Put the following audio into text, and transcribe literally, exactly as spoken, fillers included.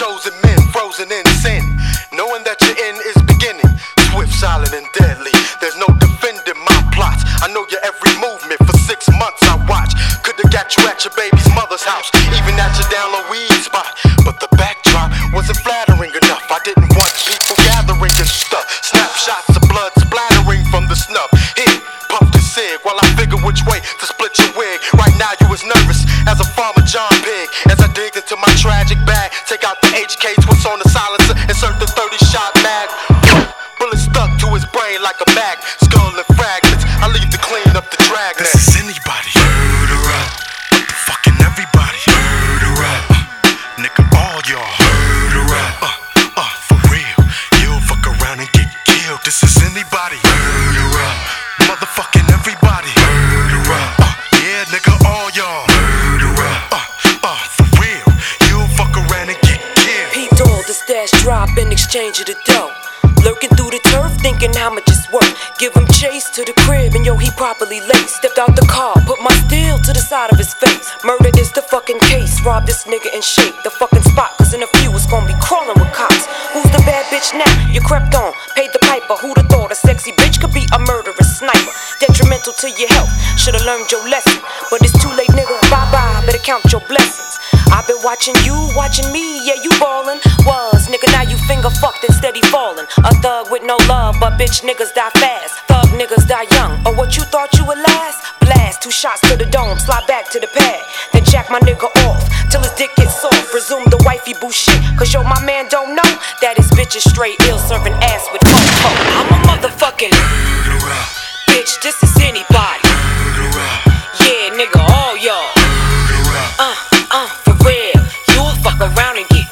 chosen men, frozen in sin. Knowing that your end is beginning, swift, silent, and deadly. There's no defending my plots. I know your every movement. For six months I watch. Could've got you at your baby's mother's house, even at your down low weed spot. But the backdrop wasn't flattering enough. I didn't want people gathering and stuff. Snapshots of blood splattering from the snub. Here, puff the cig while I figure which way to split your wig. Right now you was nervous as a farmer John Pig. As I digged into my tragic bag, take out the H K, twist on the silencer, insert the thirty shot mag. Bullet stuck to his brain like a mag. Skull and fragments, I leave to clean up the drag. This is anybody. Murderer. Fucking everybody. Murderer. Uh, nigga, all y'all. Murderer. Uh, uh, for real. You'll fuck around and get killed. This is anybody. Murderer. Motherfucking everybody. Murderer. Uh, yeah, nigga, all y'all. Murderer. Uh, uh, for real. You'll fuck around and get killed. Peeped all the stash drop in exchange of the dough. Lurking through the turf, thinking how much it's worth. Give him chase to the crib, and yo, he properly laced. Stepped out the car, put my steel to the side of his face. Murder is the fucking case. Rob this nigga and shake the fucking spot, cause in a few it's gonna be crawling with cops. Who's the bad bitch now? You crept on, paid the piper. Who'da thought a sexy bitch could be a murderous sniper? Detrimental to your health, should've learned your lesson. But it's too late, nigga, bye bye, better count your blessings. I've been watching you, watching me, yeah, you ballin'. Was, nigga, now you finger fucked and steady falling. A thug with no love, but bitch niggas die fast. Thug niggas die young, or what you thought you would last? Blast, two shots to the dome, slide back to the pad. Then jack my nigga off, till his dick gets soft. Resume the wifey boo shit, cause yo, my man don't know that his bitch is straight ill, serving ass with funk funk. I'm a motherfucking murderer. Bitch, this is anybody. Murderer. Yeah, nigga, all y'all. Uh, uh, for real, you'll fuck around and get